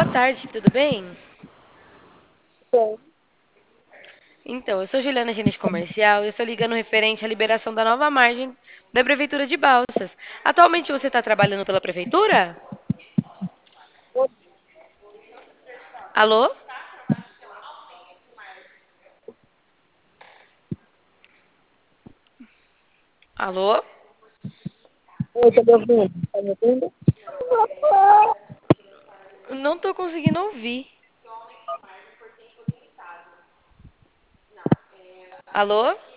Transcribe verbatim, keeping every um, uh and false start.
boa tarde, tudo bem? Bom, Então, eu sou Juliana, gerente comercial, e eu estou ligando referente à liberação da nova margem da Prefeitura de Balsas. Atualmente você está trabalhando pela Prefeitura? Alô? Alô? oi, tá me ouvindo? Tá me ouvindo? Não estou conseguindo ouvir. Alô?